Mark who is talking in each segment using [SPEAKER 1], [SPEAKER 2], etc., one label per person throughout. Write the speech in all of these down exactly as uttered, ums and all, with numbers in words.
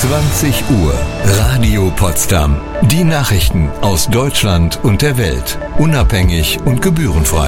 [SPEAKER 1] zwanzig Uhr. Radio Potsdam. Die Nachrichten aus Deutschland und der Welt. Unabhängig und gebührenfrei.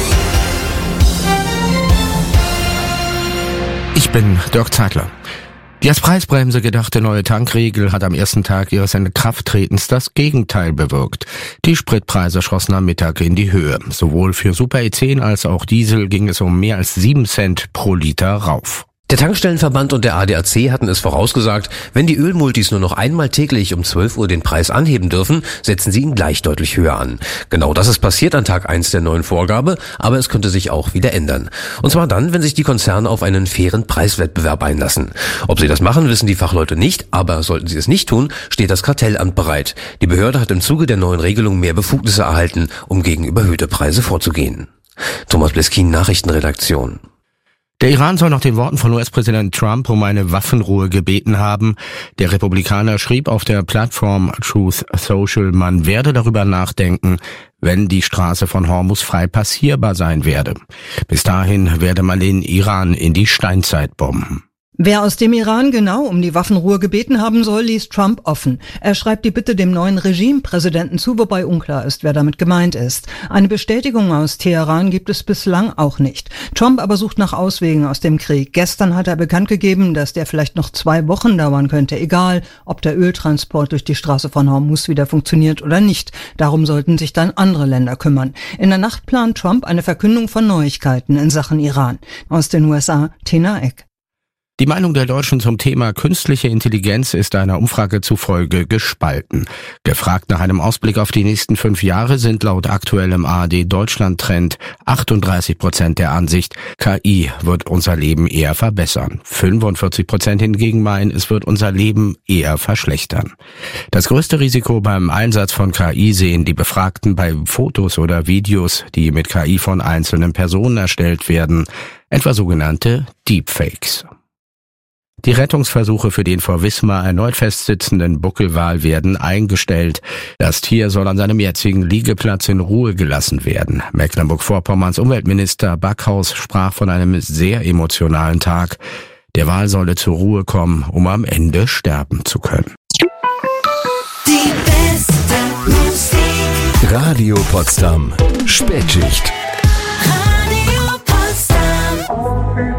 [SPEAKER 2] Ich bin Dirk Zeitler. Die als Preisbremse gedachte neue Tankregel hat am ersten Tag ihres Inkrafttretens das Gegenteil bewirkt. Die Spritpreise schossen am Mittag in die Höhe. Sowohl für Super E zehn als auch Diesel ging es um mehr als sieben Cent pro Liter rauf.
[SPEAKER 3] Der Tankstellenverband und der A D A C hatten es vorausgesagt, wenn die Ölmultis nur noch einmal täglich um zwölf Uhr den Preis anheben dürfen, setzen sie ihn gleich deutlich höher an. Genau das ist passiert an Tag eins der neuen Vorgabe, aber es könnte sich auch wieder ändern. Und zwar dann, wenn sich die Konzerne auf einen fairen Preiswettbewerb einlassen. Ob sie das machen, wissen die Fachleute nicht, aber sollten sie es nicht tun, steht das Kartellamt bereit. Die Behörde hat im Zuge der neuen Regelung mehr Befugnisse erhalten, um gegen überhöhte Preise vorzugehen. Thomas Bleskin, Nachrichtenredaktion.
[SPEAKER 2] Der Iran soll nach den Worten von U S-Präsident Trump um eine Waffenruhe gebeten haben. Der Republikaner schrieb auf der Plattform Truth Social, man werde darüber nachdenken, wenn die Straße von Hormuz frei passierbar sein werde. Bis dahin werde man den Iran in die Steinzeit bomben.
[SPEAKER 4] Wer aus dem Iran genau um die Waffenruhe gebeten haben soll, ließ Trump offen. Er schreibt die Bitte dem neuen Regimepräsidenten zu, wobei unklar ist, wer damit gemeint ist. Eine Bestätigung aus Teheran gibt es bislang auch nicht. Trump aber sucht nach Auswegen aus dem Krieg. Gestern hat er bekannt gegeben, dass der vielleicht noch zwei Wochen dauern könnte, egal ob der Öltransport durch die Straße von Hormuz wieder funktioniert oder nicht. Darum sollten sich dann andere Länder kümmern. In der Nacht plant Trump eine Verkündung von Neuigkeiten in Sachen Iran. Aus den U S A, Tina Eck.
[SPEAKER 2] Die Meinung der Deutschen zum Thema künstliche Intelligenz ist einer Umfrage zufolge gespalten. Gefragt nach einem Ausblick auf die nächsten fünf Jahre sind laut aktuellem A R D-Deutschland-Trend achtunddreißig Prozent der Ansicht, K I wird unser Leben eher verbessern. fünfundvierzig Prozent hingegen meinen, es wird unser Leben eher verschlechtern. Das größte Risiko beim Einsatz von K I sehen die Befragten bei Fotos oder Videos, die mit K I von einzelnen Personen erstellt werden, etwa sogenannte Deepfakes. Die Rettungsversuche für den vor Wismar erneut festsitzenden Buckelwal werden eingestellt. Das Tier soll an seinem jetzigen Liegeplatz in Ruhe gelassen werden. Mecklenburg-Vorpommerns Umweltminister Backhaus sprach von einem sehr emotionalen Tag. Der Wal solle zur Ruhe kommen, um am Ende sterben zu können.
[SPEAKER 5] Die beste Musik.
[SPEAKER 1] Radio Potsdam. Spätschicht.
[SPEAKER 5] Radio Potsdam.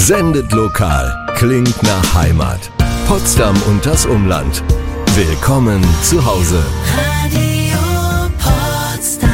[SPEAKER 1] sendet lokal, klingt nach Heimat. Potsdam und das Umland. Willkommen zu Hause.
[SPEAKER 5] Radio Potsdam.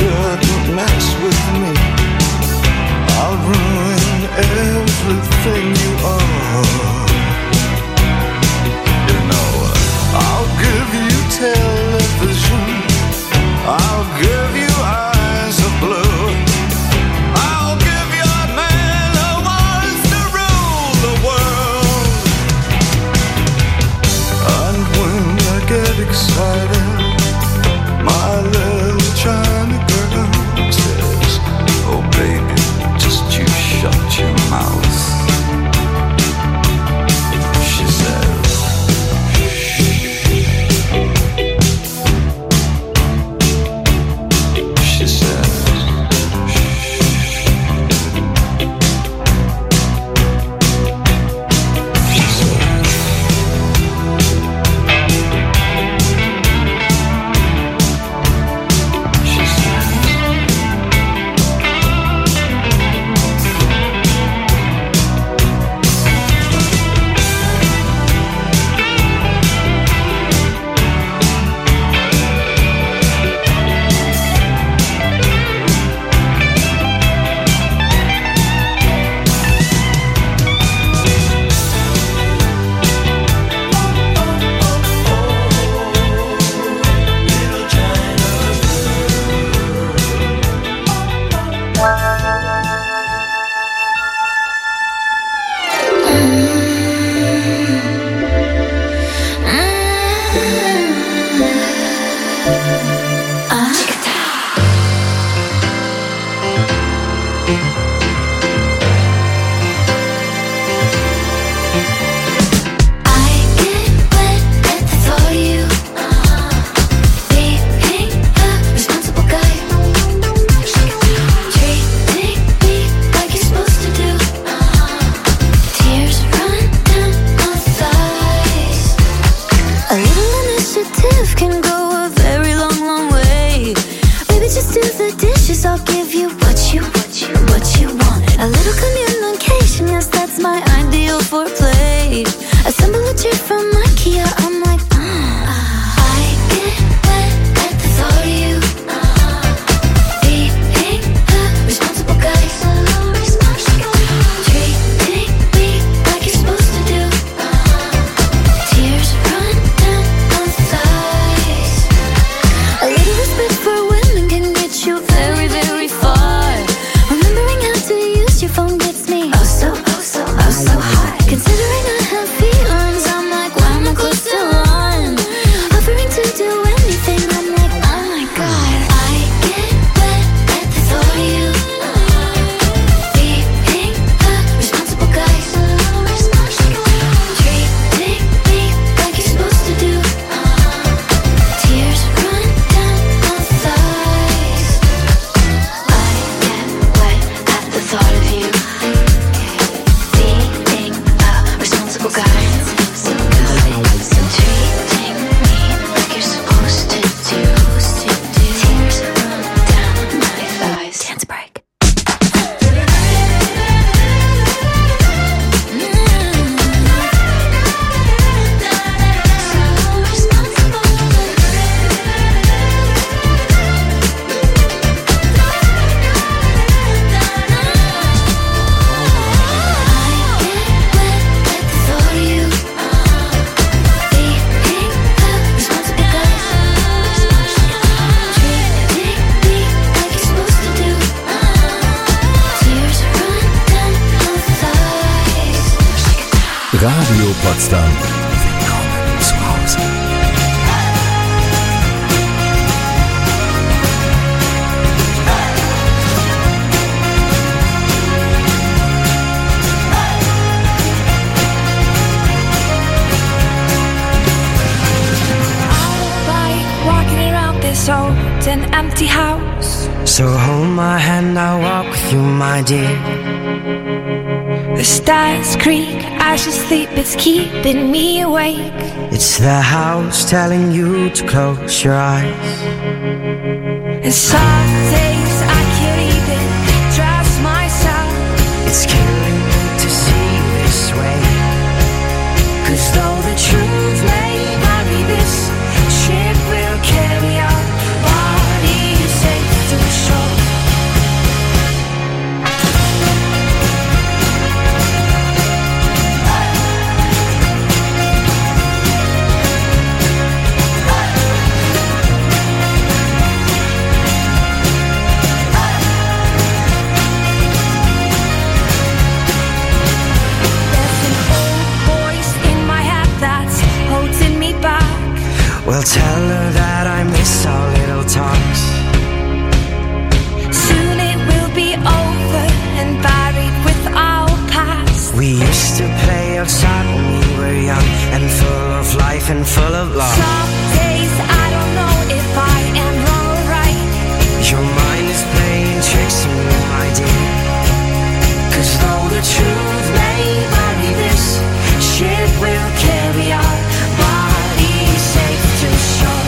[SPEAKER 6] Everything
[SPEAKER 5] phone gets me oh so, oh so, oh so hot. Considering I have feelings, I'm like, why am I close to one? Offering to do anything, I'm like, oh my god. I get wet at the thought of you being a responsible guy, treating me like you're supposed to do. Tears run down my thighs. I get wet at the thought of you being a responsible guy, treating me like you're supposed to do. Tears run down my thighs. Dance break.
[SPEAKER 1] Radio Potsdam. Willkommen zu Hause.
[SPEAKER 6] Walking around this old and empty house.
[SPEAKER 7] So hold my hand, I'll walk with you, my dear.
[SPEAKER 6] The stars creak as you sleep, it's keeping me awake.
[SPEAKER 7] It's the house telling you to close your eyes.
[SPEAKER 6] And some days I can't even trust myself.
[SPEAKER 7] It's killing me to see you this way. Cause though the truth may vary, this ship will carry our bodies safe to shore. Well, tell her that I miss our little talks.
[SPEAKER 6] Soon it will be over and buried with our past.
[SPEAKER 7] We used to play outside when we were young and full of life and full of love.
[SPEAKER 6] Some days I don't know if I am wrong or right.
[SPEAKER 7] Your mind is playing tricks on me, my dear. Cause though the truth may vary, this ship will carry our bodies safe to shore.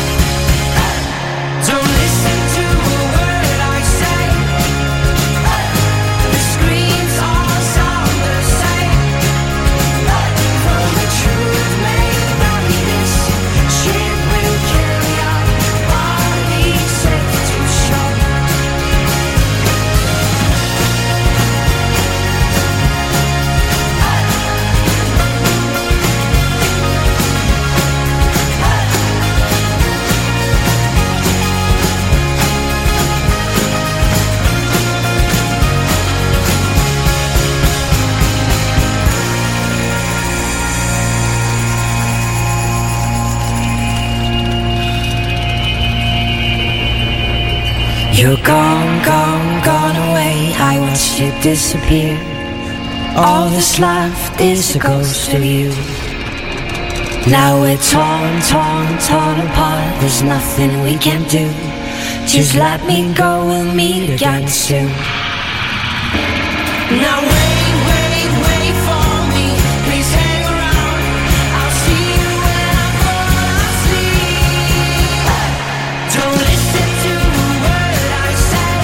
[SPEAKER 7] Don't listen to a word I say. The screams all sound the same. Though the truth may vary, this ship will carry our bodies safe to shore. You're gone, gone, gone away. I watched you disappear. All that's left is a ghost of you. Now we're torn, torn, torn apart. There's nothing we can do. Just let me go, we'll meet again soon. Now wait, wait, wait for me. Please hang around. I'll see you when I fall asleep. Don't listen to a word I say.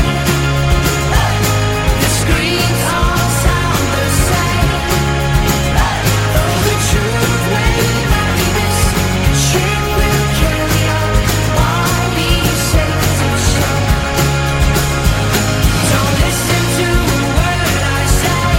[SPEAKER 7] The screams all sound the same. Though the truth may vary, this ship will carry our bodies safe to shore. Don't listen to a word I say.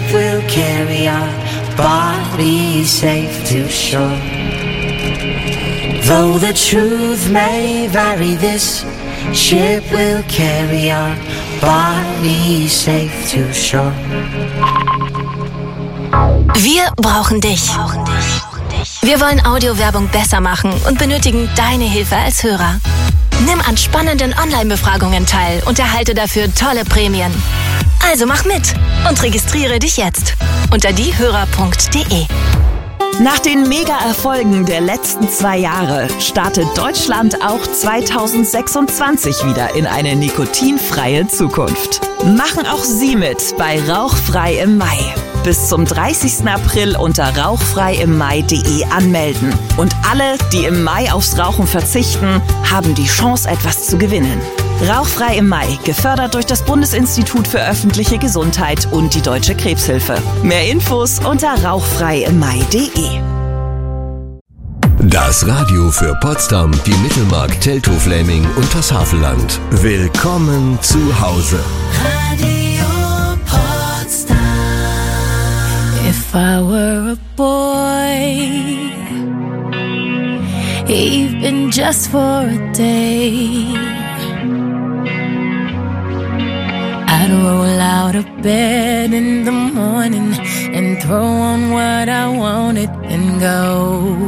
[SPEAKER 7] will carry our bodies safe to shore. Though the truth may vary, this ship will carry our bodies safe to shore.
[SPEAKER 8] Wir brauchen dich. Wir wollen Audiowerbung besser machen und benötigen deine Hilfe als Hörer. Nimm an spannenden Online-Befragungen teil und erhalte dafür tolle Prämien. Also mach mit und registriere dich jetzt unter diehörer punkt de.
[SPEAKER 9] Nach den Mega-Erfolgen der letzten zwei Jahre startet Deutschland auch zweitausendsechsundzwanzig wieder in eine nikotinfreie Zukunft. Machen auch Sie mit bei Rauchfrei im Mai. Bis zum dreißigsten April unter rauchfrei im mai punkt de anmelden. Und alle, die im Mai aufs Rauchen verzichten, haben die Chance, etwas zu gewinnen. Rauchfrei im Mai, gefördert durch das Bundesinstitut für öffentliche Gesundheit und die Deutsche Krebshilfe. Mehr Infos unter rauchfrei im mai punkt de.
[SPEAKER 1] Das Radio für Potsdam, die Mittelmark, Teltow-Fläming und das Havelland. Willkommen zu Hause.
[SPEAKER 7] Radio Potsdam.
[SPEAKER 6] If I were a boy, even just for a day, I'd roll out of bed in the morning and throw on what I wanted and go.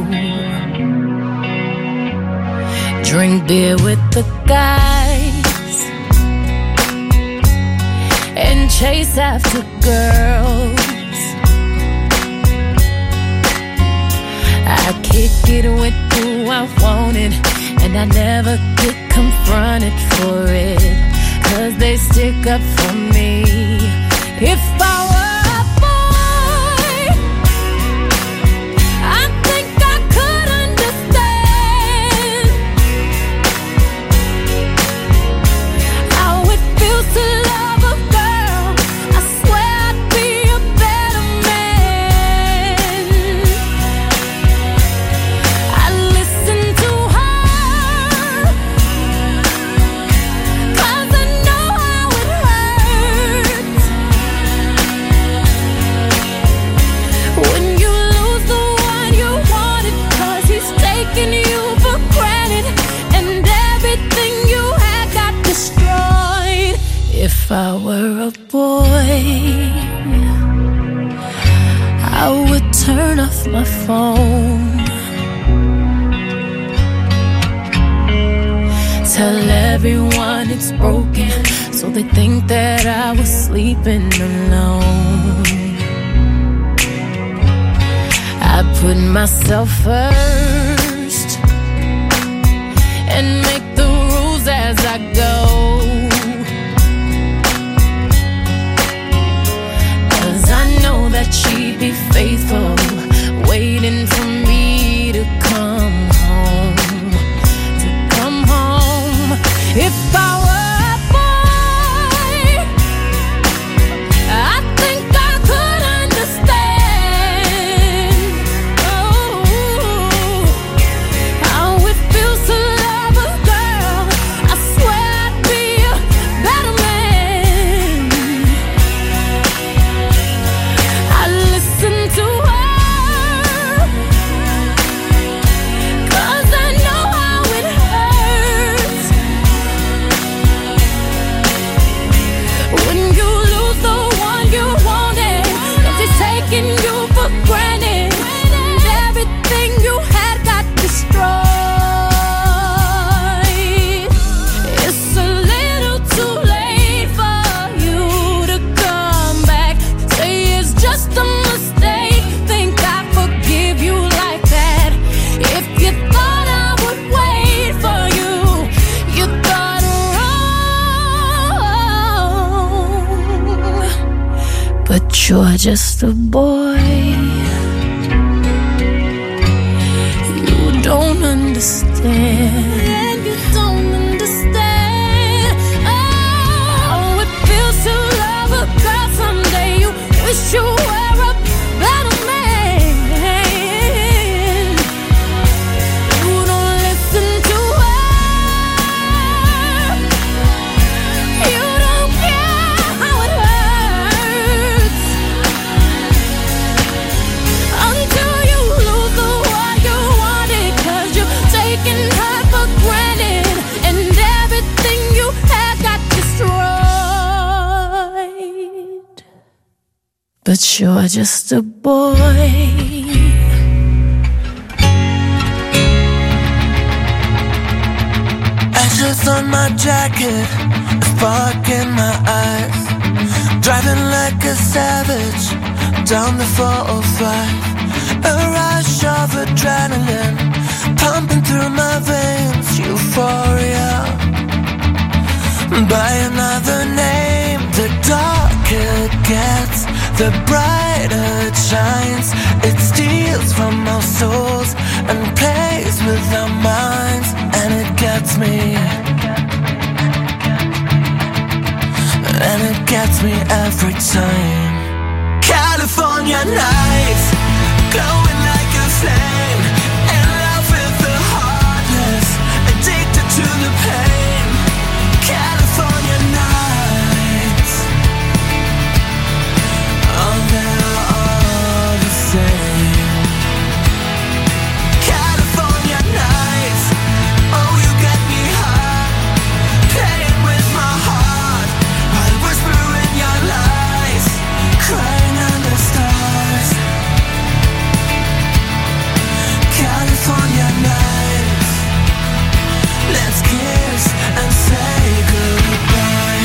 [SPEAKER 6] Drink beer with the guys and chase after girls. I kick it with who I wanted, and I never get confronted for it, 'cause they stick up for me. If I were a boy, I think I could understand how it feels to love a girl. I swear I'd be a better man. I listen to her, 'cause I know how it hurts when you lose the one you wanted, 'cause he's taking you for granted and everything you had got destroyed. If I were a boy, I would turn off my phone, tell everyone it's broken, so they think that I was sleeping alone. I put myself first and make the rules as I go, 'cause I know that she'd be faithful, waiting for me to come home, to come home. If I were a boy, I think I could understand, oh, how it feels to love a girl. I swear I'd be a better man. I listen to her, 'cause I know how it hurts when you lose the one you wanted, 'cause he's taking you for granted and everything you had got destroyed. It's a little too late for you to come back. Say it's just a mistake, think I forgive you like that. If you thought I would wait for you, you thought wrong. But you're just a boy, you don't understand. You don't understand. Oh, it feels to love a girl someday. You wish you were a better man. You don't listen to her. You don't care how it hurts but you're just a boy.
[SPEAKER 10] Ashes on my jacket, a spark in my eyes. Driving like a savage down the four oh five. A rush of adrenaline pumping through my veins. Euphoria. By another name, the darker it gets, the brighter it shines. It steals from our souls and plays with our minds, and it gets me. And it gets me every time. California nights, glowing like a flame, in love with the heartless, addicted to the pain. California nights, oh, they're all the same. California nights, oh, you get me high, playing with my heart, while whispering your lies, crying under stars. California nights, let's kiss and say goodbye.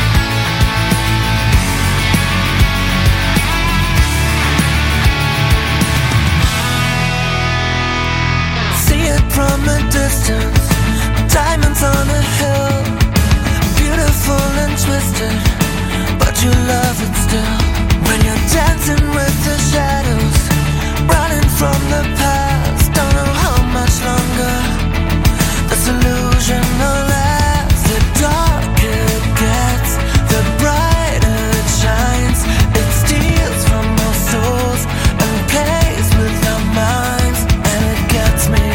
[SPEAKER 10] See it from a distance, diamonds on a hill, beautiful and twisted, but you love it still. When you're dancing with the shadows, running from the past, don't know how much longer this illusion will last. The darker it gets, the brighter it shines. It steals from our souls and plays with our minds, and it gets me.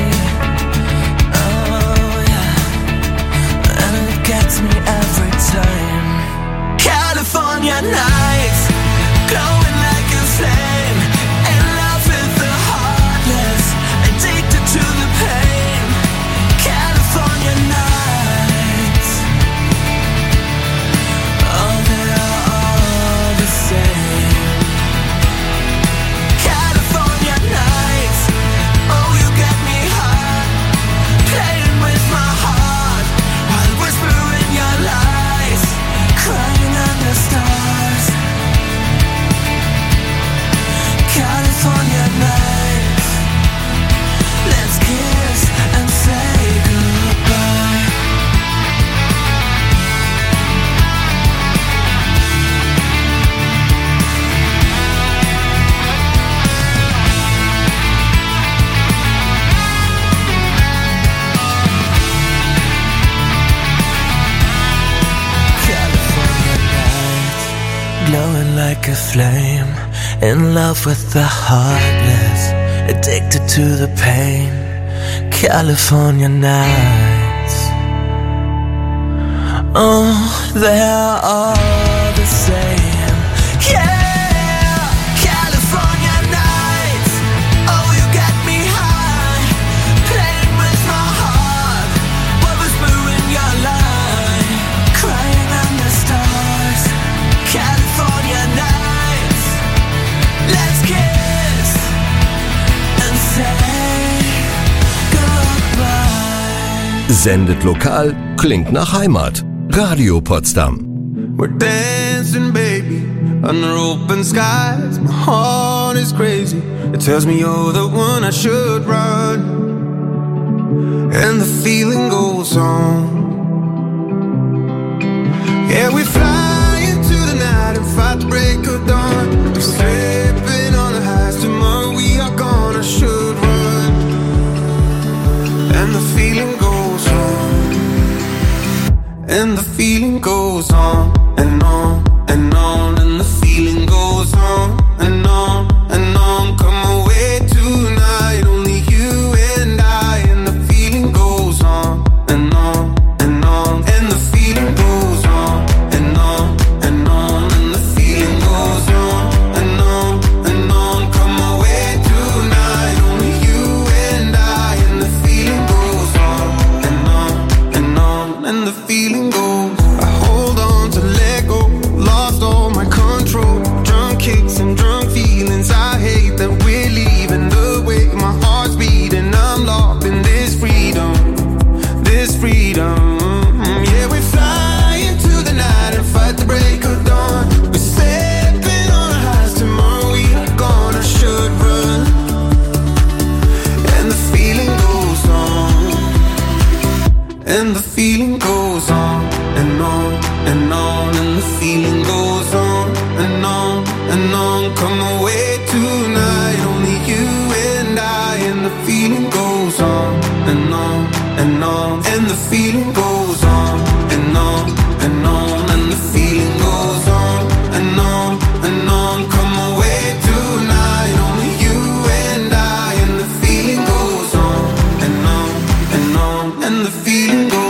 [SPEAKER 10] Oh yeah, and it gets me every time. California nights, glowing like a flame, in love with the heartless, addicted to the pain. California nights, oh, they're all the same. California nights, oh, you get me high, playing with my heart, while whispering your lies, crying under stars. California nights, let's kiss and say goodbye. California nights, glowing like a flame, in love with the heartless, addicted to the pain. California nights, oh, they're all the same. Yeah, California nights, oh, you get me high, playing with my heart, while whispering your lie, crying under stars. California nights, let's kiss and say goodbye.
[SPEAKER 1] Sendet lokal, klingt nach Heimat. Radio Potsdam.
[SPEAKER 11] We're dancing, baby, under open skies. My heart is crazy. It tells me you're the one I should run. And the feeling goes on. Yeah, we fly into the night and fight the break of dawn. We're slipping on the highs. Tomorrow we are gone. I should run. And the feeling goes on. And the feeling goes on and on and on, and the feeling goes on and on and on. Come away tonight, only you and I, and the feeling goes on and on and on, and the feeling goes on and on and on, and the feeling goes on and on and on. Come away tonight, only you and I, and the feeling goes on and on and on, and the feeling goes. I hold on to let go, lost all my control. Drum kicks and drum and on, and the feeling goes on and on and on. Come away tonight, only you and I, and the feeling goes on and on and on, and the feeling goes on and on and on, and the feeling goes on and on and on. Come away tonight, only you and I, and the feeling goes on and on and on, and the feeling goes.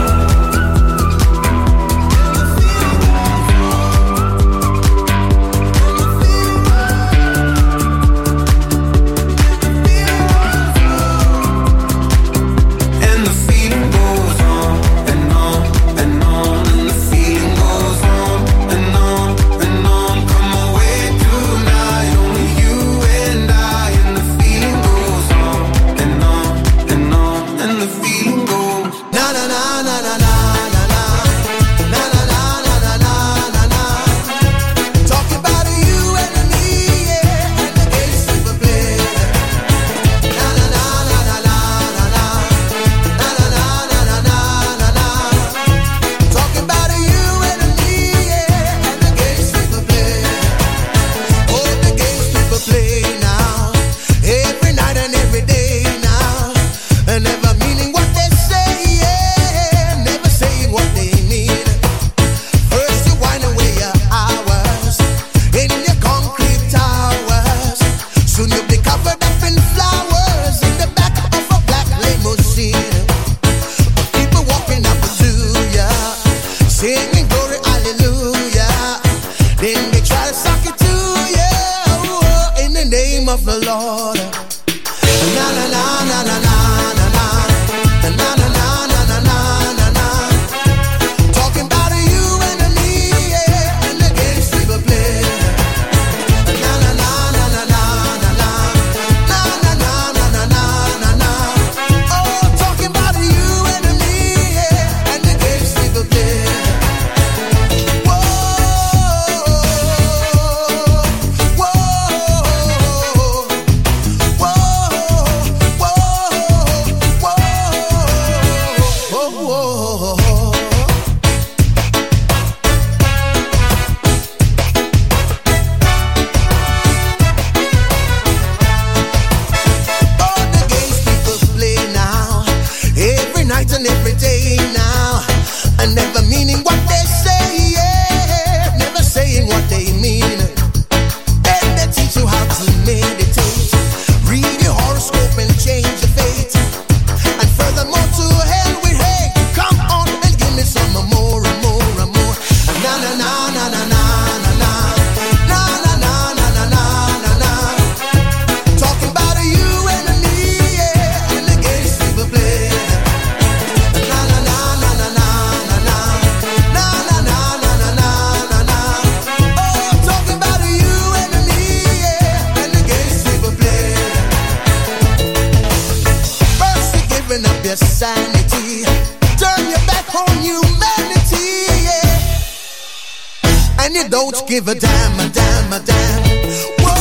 [SPEAKER 12] Give a damn, a damn, a damn. Whoa,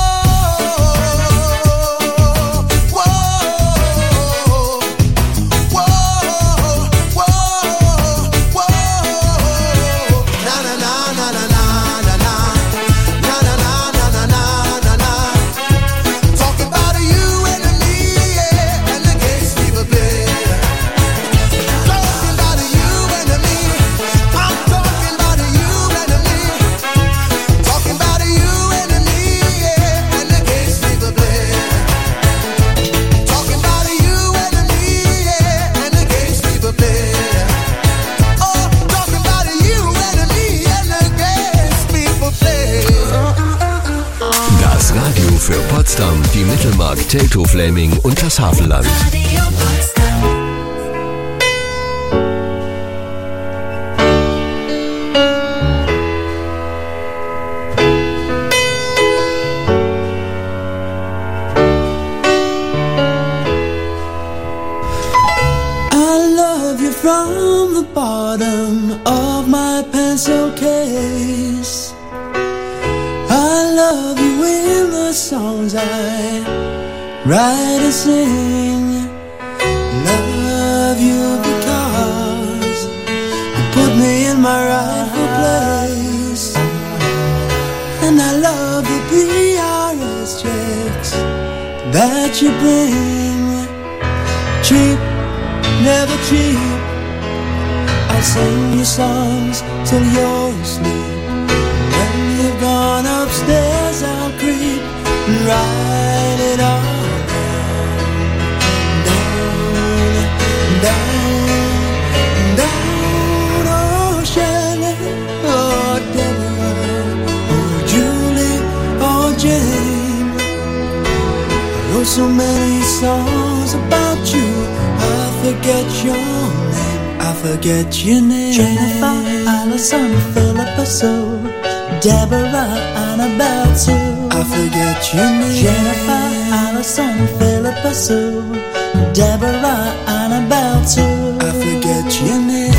[SPEAKER 12] whoa, whoa, whoa, whoa. Na na na na na na na na na na na na na na. Talking about you and me, yeah, and the games people play. Talking about you and me. I'm talking about you and me. Talking about you and me, yeah, and the games people play. Talking about you and me, yeah, and the games people play. Oh, talking about you and me, and the games people play.
[SPEAKER 1] Das Radio für Potsdam, die Mittelmark, Teltow, Fläming und das Hafenland.
[SPEAKER 6] Radio Potsdam.
[SPEAKER 10] I love you from the bottom of my pencil case. I love you in the songs I write and sing. Love you because you put me in my rightful place. And I love the P R S checks that you bring. Cheap, never cheap. I'll sing you songs till you're asleep. When you've gone upstairs, I'll creep and write it all down, down, down. Oh, Shelley, oh, Deborah, oh, Julie, oh, Jane. I wrote so many songs about you, I forget your name. I forget your name.
[SPEAKER 13] Jennifer, Allison, Philippa Sue, Deborah, Annabelle Sue.
[SPEAKER 10] I forget your name.
[SPEAKER 13] Jennifer, Allison, Philippa Sue, Deborah, Annabelle Sue.
[SPEAKER 10] I forget your name.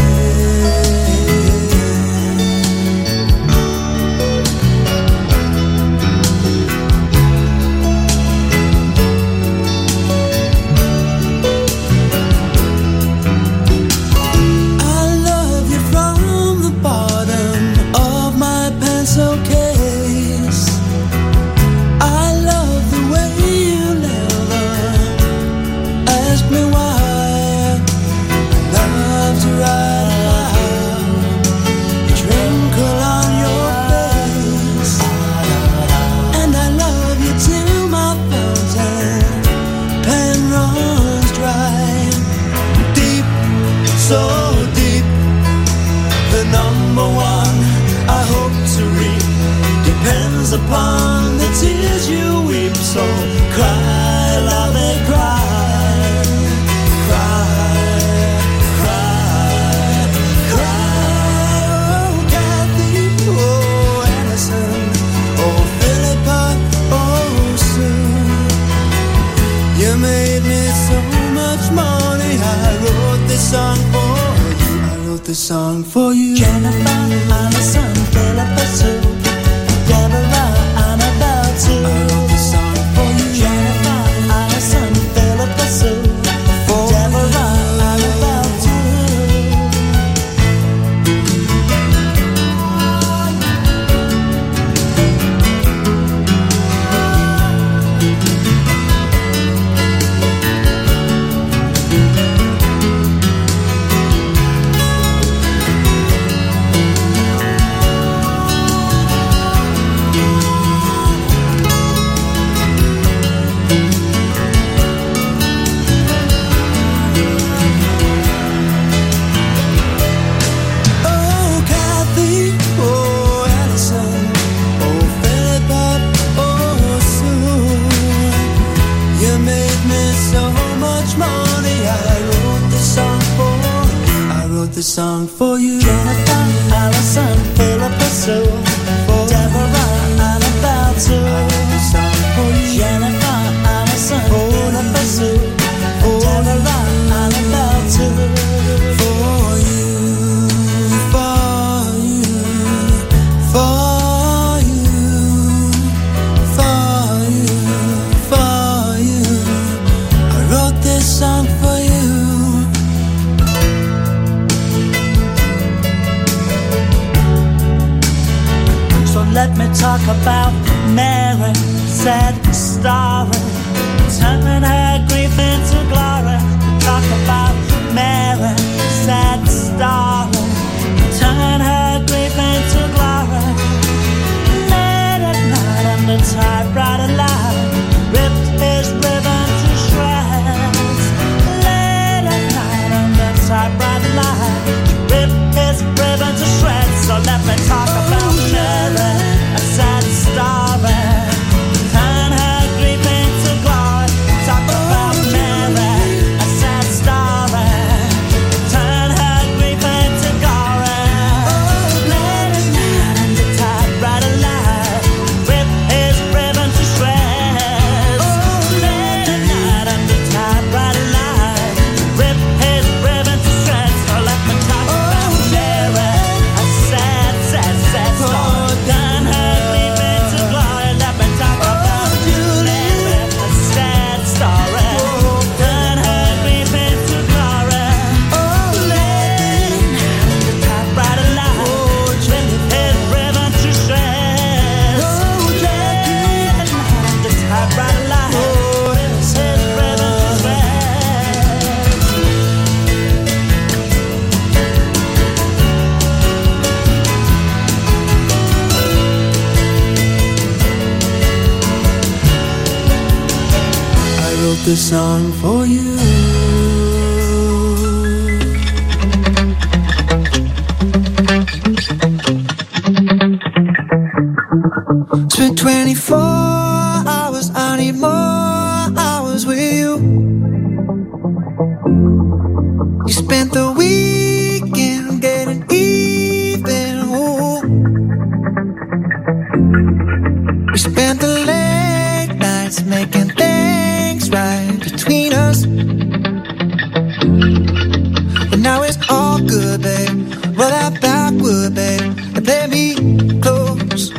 [SPEAKER 10] Upon the tears you weep, so cry, love it, cry, cry, cry, cry. Oh, Kathy, oh, Allison, oh, Philippa, oh, Sue. You made me so much money. I wrote this song for you. I wrote this song for you.
[SPEAKER 13] Jennifer, Allison, Philippa Sue, Deborah, Annabelle Sue.
[SPEAKER 10] I wrote this song for you.
[SPEAKER 13] Jennifer, Allison, Philippa Sue, Deborah, Annabelle Sue.
[SPEAKER 10] This song for you.
[SPEAKER 13] Jennifer, Allison, Philippa Sue, Deborah, Annabelle Sue.
[SPEAKER 10] This song for you.
[SPEAKER 13] Jennifer, Allison, Philippa Sue, Deborah, Annabelle Sue.
[SPEAKER 10] For you, for you, for you, for you, for you. I wrote this song for you.
[SPEAKER 13] Let me talk about Mary, sad story, turning her grief into glory. Talk about Mary, sad story, turning her grief into glory. Late at night on the typewriter line, ripped his ribbon to shreds. Late at night on the typewriter line, ripped his ribbon to shreds. So let me talk about Mary, a sad story, turn her grief into
[SPEAKER 10] this song for you. Spent twenty-four hours, I need more hours with you. You spent the weekend getting even, ooh. We spent the late nights making things right between us. But now it's all good, babe. Roll that backward, babe, and play me close.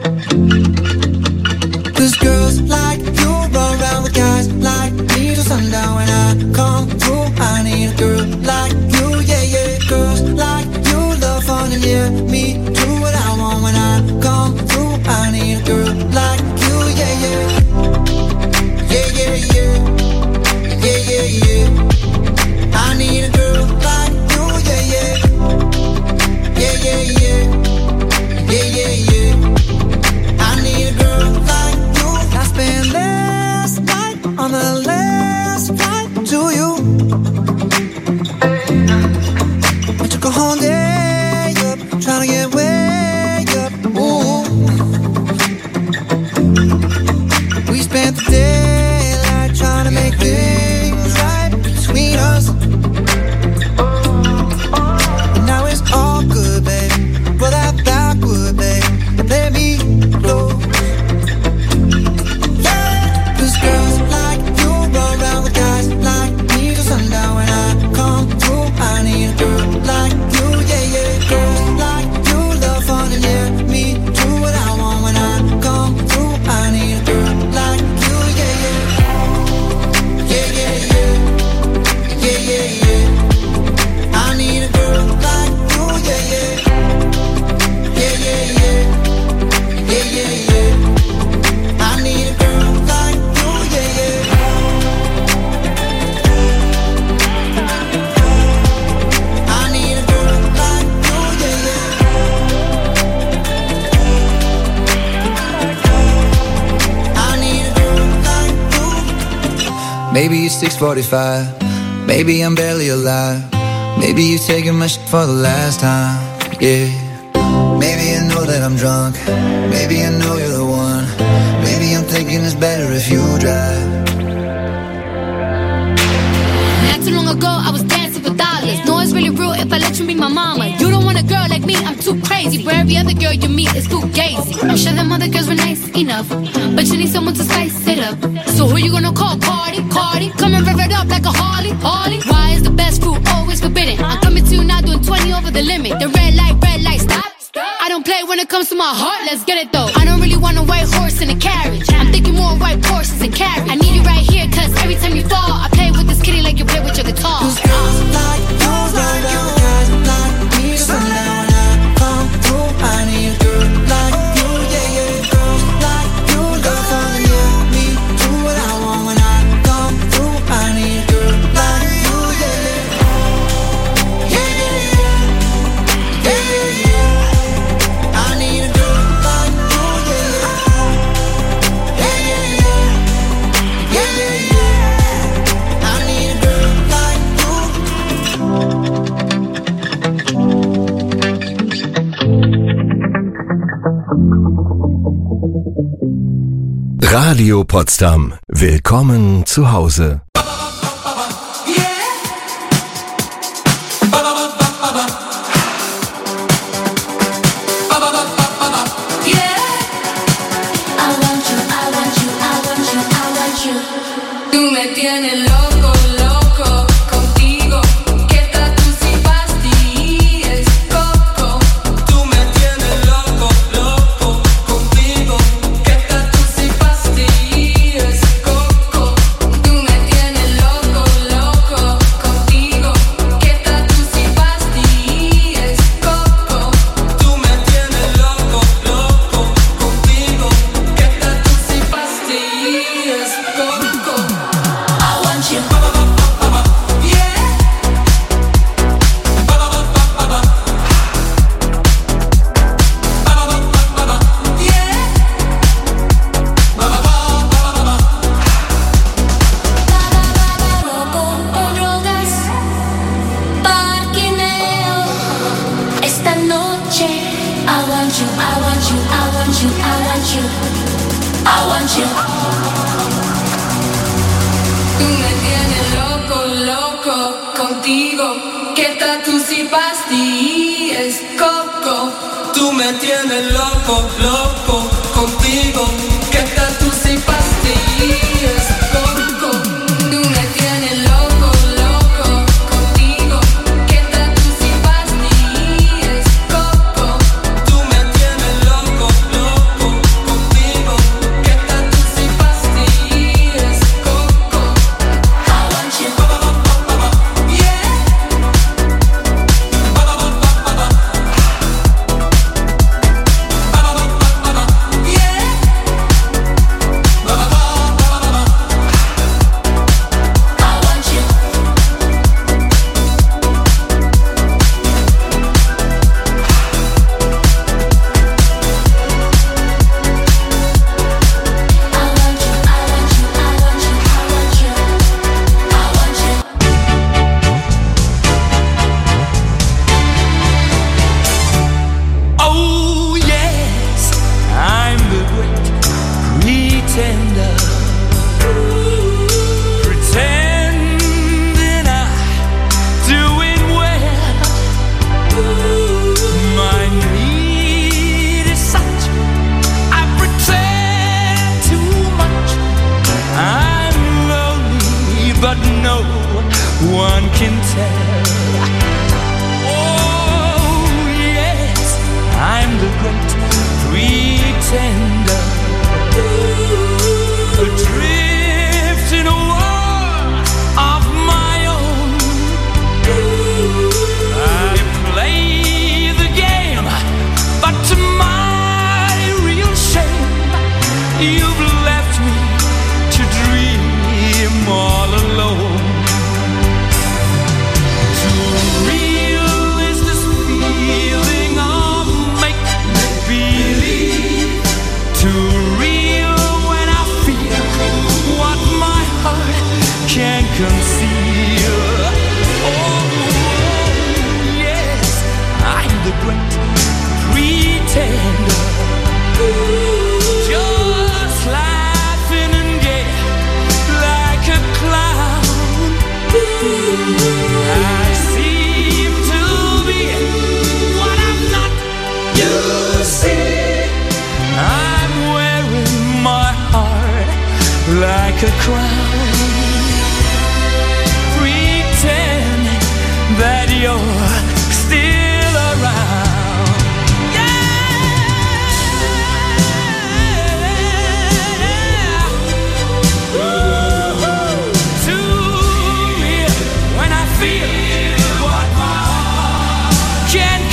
[SPEAKER 10] Cause girls like you run around with guys like me till sundown. When I come through, I need a girl like you, yeah, yeah. Girls like you love fun and yeah, me do what I want. When I come through, I need a girl like you, yeah, yeah. Yeah, yeah, yeah. Yeah, yeah, yeah. I need a girl like you, yeah, yeah. Yeah, yeah, yeah. Yeah, yeah, yeah. I need a girl like you. I spent last night on the last flight to you. We took a whole day up, trying to get way up. Ooh. We spent the daylight trying to make things right between us. And now it's all good, babe. Roll that backward, babe, and play me close. Cause girls like you run around with guys like me till sundown. When I come through, I need a girl like you, yeah, yeah. Girls like you love fun and yeah, me do what I want. When I come through, I need a girl like you, yeah, yeah. Yeah, yeah, yeah. Yeah, yeah, yeah. I need a girl like you, yeah, yeah. Yeah, yeah, yeah. Yeah, yeah, yeah. I need a girl like you, yeah, yeah. I need a girl like you, yeah, yeah. I need a girl like you. Maybe it's six forty-five. Maybe I'm barely alive. Maybe you're taking my shit for the last time. Yeah. Maybe I know that I'm drunk. Maybe I know you're the one. Maybe I'm thinking it's better if you drive.
[SPEAKER 6] Not too long ago, I was dancing for dollars. No, it's really real if I let you meet my mama. You don't want a girl like me, I'm too crazy. Where every other girl you meet is too gazy. I'm sure them other girls were nice enough, but you need someone to spice it up. So who you gonna call? Cardi, Cardi. Come and rev it up like a Harley, Harley. Why is the best fruit always forbidden? I'm coming to you now doing twenty over the limit. The red light, red light, stop. I don't play when it comes to my heart, let's get it though. I don't really want a white horse in a carriage. I'm thinking more white horses and carriage. I need you right here, cause every time you fall, I play with this kitty like you play with your guitar.
[SPEAKER 10] Cause girls like you run around with guys like me till sundown. When I come through, I need a girl like you, yeah, yeah. Girls like you love fun and yeah, me do what I want. When I come through, I need a girl like you, yeah, yeah. Yeah, yeah, yeah. Yeah, yeah, yeah. I need a girl like you, yeah, yeah. Yeah, yeah, yeah. Yeah, yeah, yeah. I need a girl like you.
[SPEAKER 1] Radio Potsdam. Willkommen zu Hause.
[SPEAKER 6] Tú me tienes loco, loco contigo. Que tatu si pastillas, coco. Tú me tienes loco, loco contigo. Que tatu si pastillas, coco. Tú me tienes I want you, I want you, I want you, I want you, I want you. Tú me tienes loco, loco contigo. Que tatu si pasti es coco. Tú me tienes loco, loco contigo. Que tatu si pasti es coco. Tú me tienes loco, loco contigo. Que tatu si pasti es coco. Tú me tienes loco, loco contigo. Que tatu si pasti es coco. I want you. Yeah.
[SPEAKER 13] Oh yes, I'm the great pretender, pretending I'm doing well. My need is such, I pretend too much. I'm lonely, but no one can tell. Oh yes, I'm the great pretender, adrift in a world of my own. I play the game, but to my real shame, you've left me to dream all alone. Too real is this feeling of make-believe. Too real when I feel what my heart can't conceal. Oh, yes, I'm the great pretender, just laughing and gay like a clown. I seem to be what I'm not. You see, I'm wearing my heart like a crown, pretending that you're still around. Yeah. Ooh, too real when I feel what my heart can't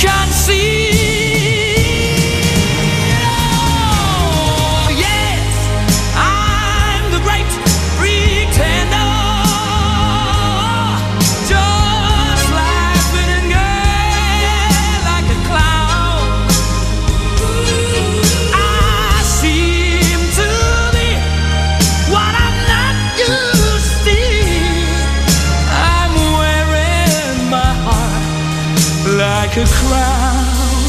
[SPEAKER 13] conceive. Oh, yes, I'm the great pretender, just laughing and gay like a clown. I seem to be what I'm not. You see, I'm wearing my heart like a crown,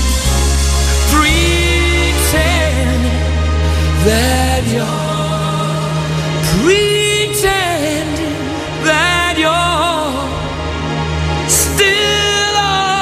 [SPEAKER 13] pretending that you're, pretending that you're still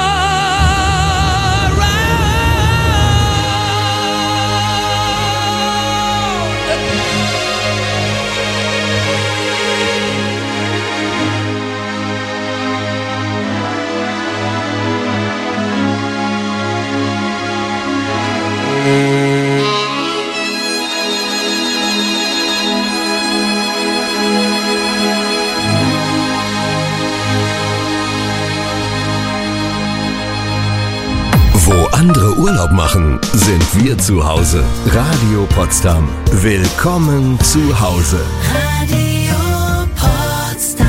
[SPEAKER 1] Wo andere Urlaub machen, sind wir zu Hause. Radio Potsdam. Willkommen zu Hause.
[SPEAKER 7] Radio Potsdam.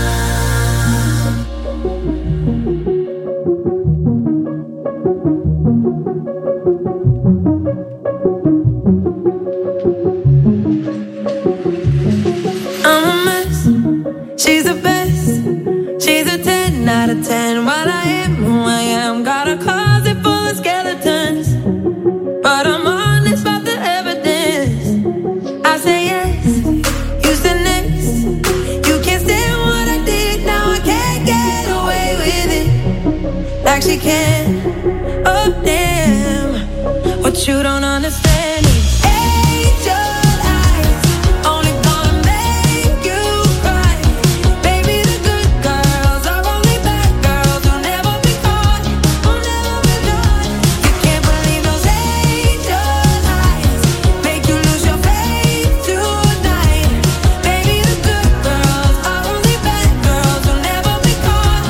[SPEAKER 14] I'm a mess. She's the best. She's a ten out of ten. What I am, who I am. Got a closet full of skeletons. but you don't understand it. Angel eyes, only gonna make you cry. Baby, the good girls are only bad girls who'll never be caught, who'll never be caught. You can't believe those angel eyes make you lose your faith tonight. Baby, the good girls are only bad girls who'll never be caught.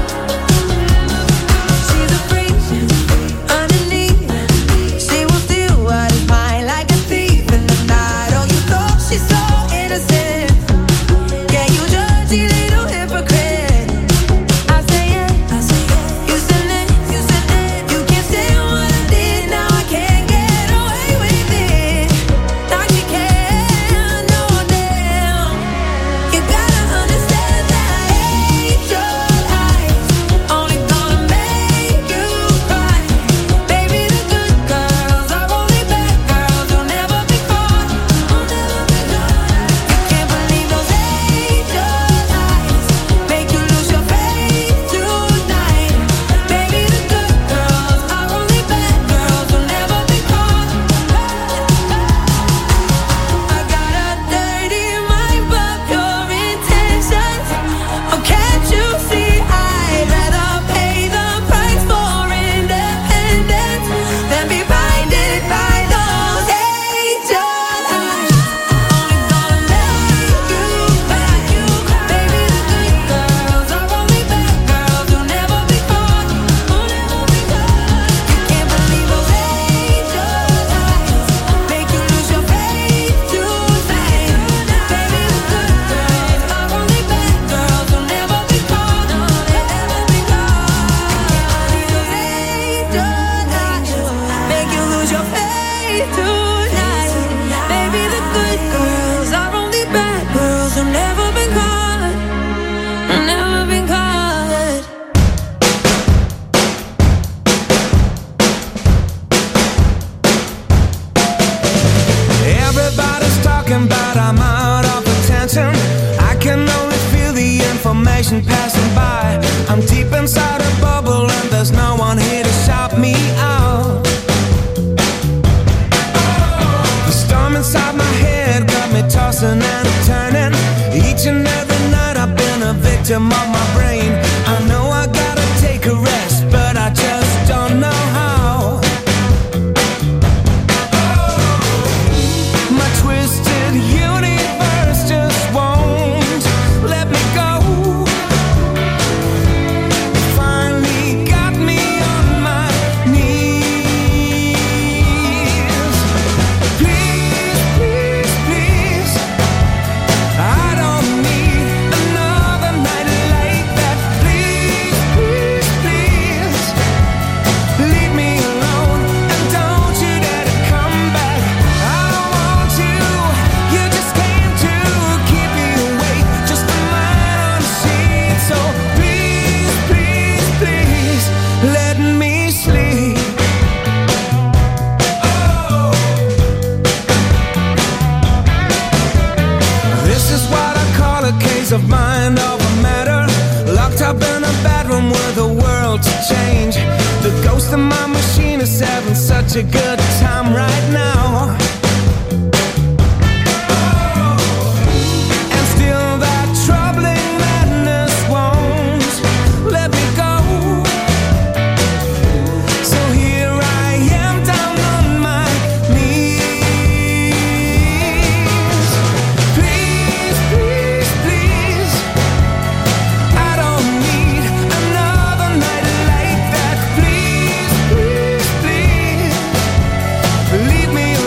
[SPEAKER 14] She's a freak underneath. She will steal what is mine like a thief in the night. Oh, you thought she's so innocent. Yeah, you dirty little hypocrite. I say it, you said it, you said it. You can't stand what I did, now I can't get away with it. Like you can, no damn. You gotta understand that angel eyes only gonna make you cry. Baby, the good girls are only bad girls who'll never be caught, who'll never be caught. You can't believe those angel eyes make you lose your faith tonight. Baby, the good girls are only bad girls who'll never be caught. I got a dirty mind, but pure intentions. Oh, can't you see I'd rather pay the price for independence than be blinded by those angel eyes. Only gonna make you cry. Baby, the good girls are only bad girls who'll never be caught, who'll never be caught. You can't believe those angel eyes make you lose your faith tonight. Baby, the good girls are only bad girls who'll never be caught, they'll never be caught. Those angel eyes make you lose your faith tonight. Baby, the good girls are only bad girls who've never been caught, never been caught.
[SPEAKER 11] Everybody's talking about I'm out of attention. I can only feel the information passing by. I'm deep inside a bubble and there's no one here to shout me out. The storm inside my head got me tossing and turning. Each and every night I've been a victim of my brain. I know I gotta take a rest, but I just don't know how. My twisted universe just won't let me go. It finally got me on my knees. Please, please, please, I don't need another night like that. Please, please, please, leave me alone and don't you dare to come back. I don't want you, you just came to keep me awake, just a man on the sheet. So please, please, please, let me sleep. Oh, this is what I call a case of mind over matter. Locked up in a bedroom with the world to change. The ghost of my machine is having such a good time right now. And still that troubling madness won't let me go. So here I am down on my knees. Please, please, please, I don't need another night like that. Please, please, please, leave me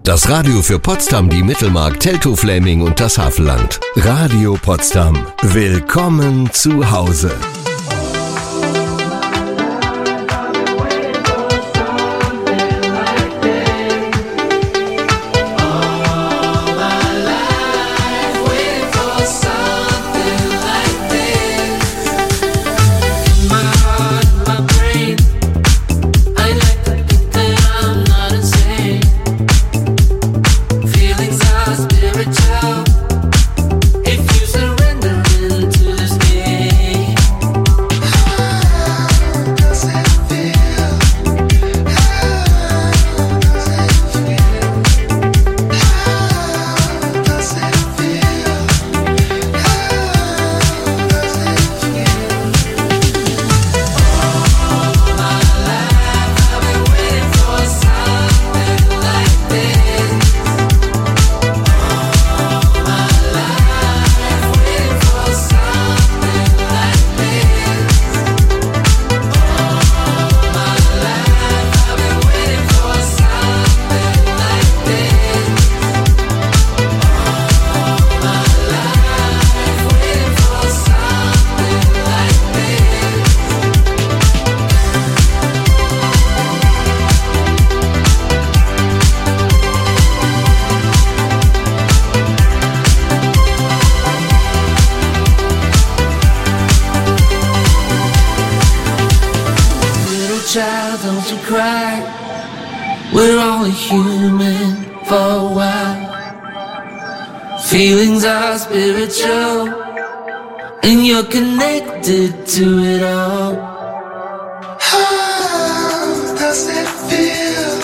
[SPEAKER 1] Das Radio für Potsdam, die Mittelmark, Teltow-Fläming und das Havelland. Radio Potsdam. Willkommen zu Hause.
[SPEAKER 10] Child, don't you cry. We're only human for a while. Feelings are spiritual, and you're connected to it all. How does it feel?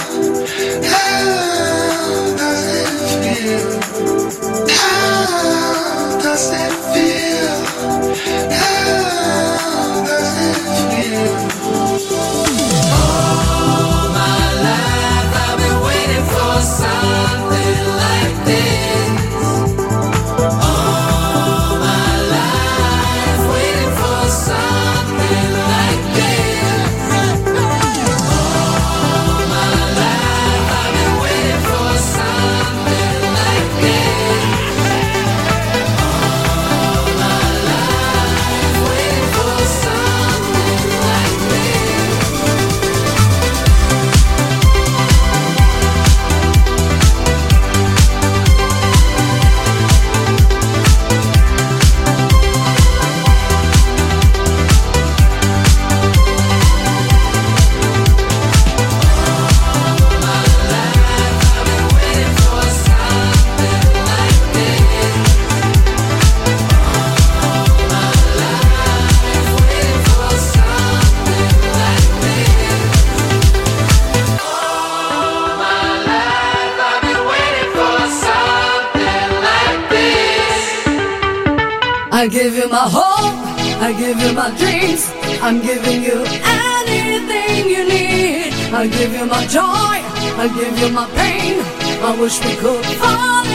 [SPEAKER 10] How does it feel? How does it feel? How does it feel? Something like this. All my life waiting for something like this. All my life I've been waiting for something like this. All my life waiting for something like this.
[SPEAKER 6] I give you my hope, I give you my dreams, I'm giving you anything you need. I give you my joy, I give you my pain, I wish we could fall